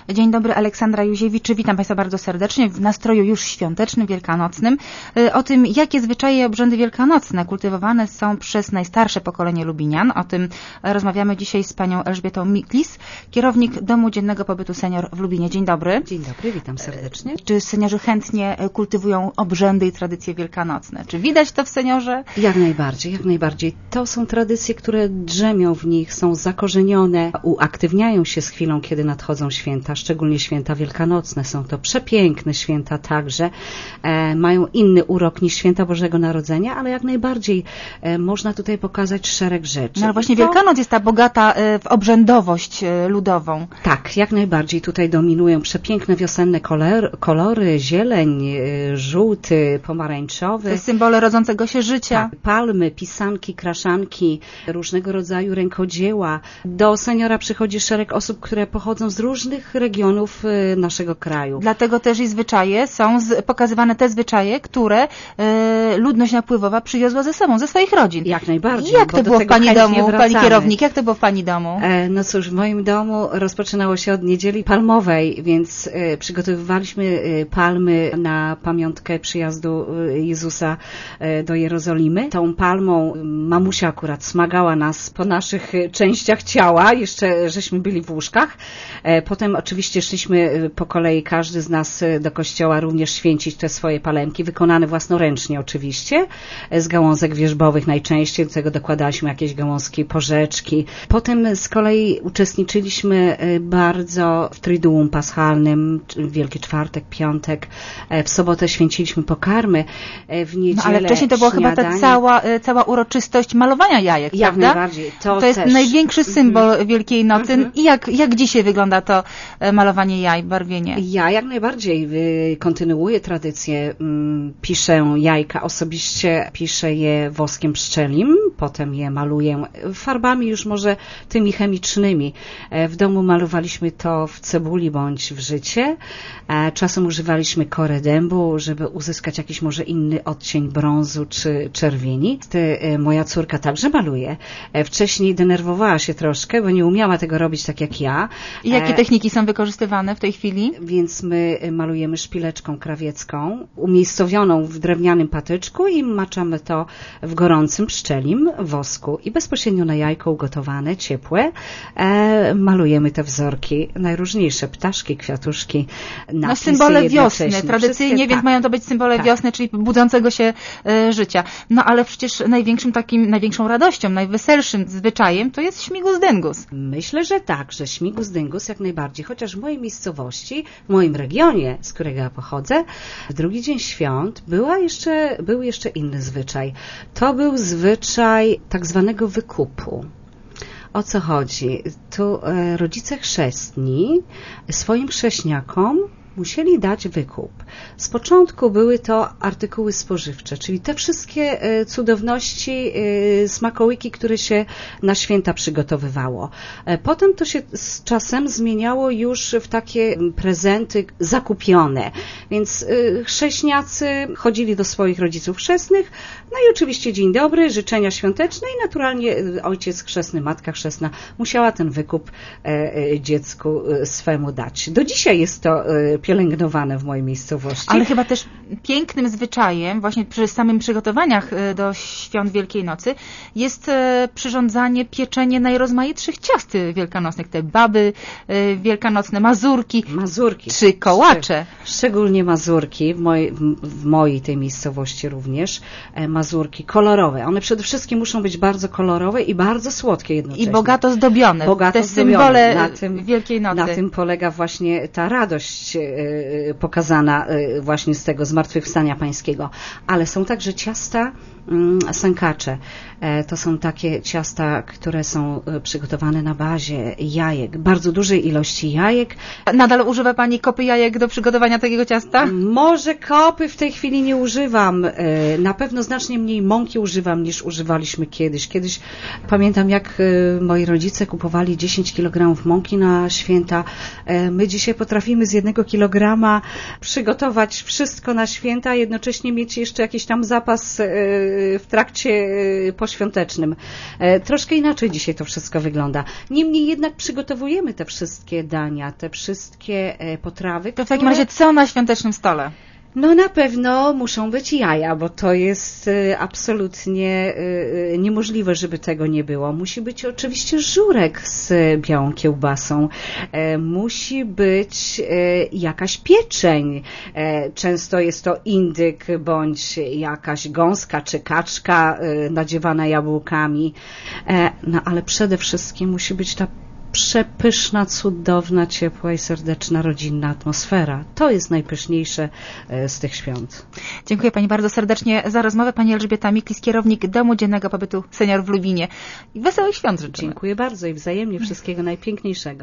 Dzień dobry, Aleksandra Józiewicz. Witam Państwa bardzo serdecznie w nastroju już świątecznym, wielkanocnym. O tym, jakie zwyczaje i obrzędy wielkanocne kultywowane są przez najstarsze pokolenie Lubinian. O tym rozmawiamy dzisiaj z panią Elżbietą Miklis, kierownik Domu Dziennego Pobytu Senior w Lubinie. Dzień dobry. Dzień dobry, witam serdecznie. Czy seniorzy chętnie kultywują obrzędy i tradycje wielkanocne? Czy widać to w seniorze? Jak najbardziej, jak najbardziej. To są tradycje, które drzemią w nich, są zakorzenione, uaktywniają się z chwilą, kiedy nadchodzą święta, szczególnie święta wielkanocne. Są to przepiękne święta także, mają inny urok niż święta Bożego Narodzenia, ale jak najbardziej można tutaj pokazać szereg rzeczy. No ale właśnie Wielkanoc jest ta bogata w obrzędowość ludową. Tak, jak najbardziej. Tutaj dominują przepiękne wiosenne kolory, zieleń, żółty, pomarańczowy. Te symbole rodzącego się życia. Tak, palmy, pisanki, kraszanki, różnego rodzaju rękodzieła. Do seniora przychodzi szereg osób, które pochodzą z różnych regionów naszego kraju. Dlatego też i zwyczaje są pokazywane te zwyczaje, które ludność napływowa przywiozła ze sobą, ze swoich rodzin. Jak najbardziej. Jak to było w pani domu, pani kierownik? Jak to było w pani domu? No cóż, w moim domu rozpoczynało się od Niedzieli Palmowej, więc przygotowywaliśmy palmy na pamiątkę przyjazdu Jezusa do Jerozolimy. Tą palmą mamusia akurat smagała nas po naszych częściach ciała, jeszcze żeśmy byli w łóżkach. Potem oczywiście szliśmy po kolei, każdy z nas do kościoła również święcić te swoje palemki, wykonane własnoręcznie oczywiście, z gałązek wierzbowych najczęściej, do tego dokładaliśmy jakieś gałązki, porzeczki. Potem z kolei uczestniczyliśmy bardzo w Triduum Paschalnym, Wielki Czwartek, Piątek, w sobotę święciliśmy pokarmy, w niedzielę no, ale wcześniej to była chyba ta cała uroczystość malowania jajek, jak prawda? Najbardziej. To jest też największy symbol Wielkiej Nocy. I jak dzisiaj wygląda to malowanie jaj, barwienie? Ja jak najbardziej kontynuuję tradycję. Piszę jajka osobiście, piszę je woskiem pszczelim, potem je maluję farbami już może tymi chemicznymi. W domu malowaliśmy to w cebuli bądź w życie. Czasem używaliśmy kory dębu, żeby uzyskać jakiś może inny odcień brązu czy czerwieni. Moja córka także maluje. Wcześniej denerwowała się troszkę, bo nie umiała tego robić tak jak ja. I jakie techniki są wykorzystywane w tej chwili? Więc my malujemy szpileczką krawiecką, umiejscowioną w drewnianym patyczku i maczamy to w gorącym pszczelim wosku i bezpośrednio na jajko ugotowane, ciepłe. Malujemy te wzorki, najróżniejsze ptaszki, kwiatuszki, napisy symbole wiosny, tradycyjnie, więc mają to być symbole wiosny, czyli budzącego się życia. No ale przecież największą radością, najweselszym zwyczajem to jest śmigus dyngus. Myślę, że tak, że śmigus dyngus jak najbardziej, chociaż w mojej miejscowości, w moim regionie, z którego ja pochodzę, w drugi dzień świąt był jeszcze inny zwyczaj. To był zwyczaj tak zwanego wykupu. O co chodzi? Tu rodzice chrzestni swoim chrześniakom musieli dać wykup. Z początku były to artykuły spożywcze, czyli te wszystkie cudowności, smakołyki, które się na święta przygotowywało. Potem to się z czasem zmieniało już w takie prezenty zakupione. Więc chrześniacy chodzili do swoich rodziców chrzestnych, no i oczywiście dzień dobry, życzenia świąteczne i naturalnie ojciec chrzestny, matka chrzestna musiała ten wykup dziecku swemu dać. Do dzisiaj jest to pielęgnowane w mojej miejscowości. Ale chyba też pięknym zwyczajem, właśnie przy samym przygotowaniach do świąt Wielkiej Nocy, jest przyrządzanie, pieczenie najrozmaitszych ciast wielkanocnych. Te baby wielkanocne, mazurki czy kołacze. Szczególnie mazurki, w mojej tej miejscowości również, mazurki kolorowe. One przede wszystkim muszą być bardzo kolorowe i bardzo słodkie jednocześnie. I bogato zdobione. Te symbole Wielkiej Nocy. Na tym polega właśnie ta radość pokazana właśnie z tego zmartwychwstania pańskiego. Ale są także ciasta sękacze. To są takie ciasta, które są przygotowane na bazie jajek, bardzo dużej ilości jajek. Nadal używa Pani kopy jajek do przygotowania takiego ciasta? Może kopy w tej chwili nie używam. Na pewno znacznie mniej mąki używam niż używaliśmy kiedyś. Kiedyś pamiętam, jak moi rodzice kupowali 10 kg mąki na święta. My dzisiaj potrafimy z 1 kilograma przygotować wszystko na święta, a jednocześnie mieć jeszcze jakiś tam zapas w trakcie poświątecznym. Troszkę inaczej dzisiaj to wszystko wygląda. Niemniej jednak przygotowujemy te wszystkie dania, te wszystkie potrawy. To w takim razie co na świątecznym stole? No na pewno muszą być jaja, bo to jest absolutnie niemożliwe, żeby tego nie było. Musi być oczywiście żurek z białą kiełbasą. Musi być jakaś pieczeń. Często jest to indyk bądź jakaś gąska czy kaczka nadziewana jabłkami. No ale przede wszystkim musi być ta przepyszna, cudowna, ciepła i serdeczna, rodzinna atmosfera. To jest najpyszniejsze z tych świąt. Dziękuję Pani bardzo serdecznie za rozmowę. Pani Elżbieta Miklis, kierownik Domu Dziennego Pobytu Seniorów w Lubinie. I wesołych świąt życzę. Dziękuję bardzo i wzajemnie wszystkiego najpiękniejszego.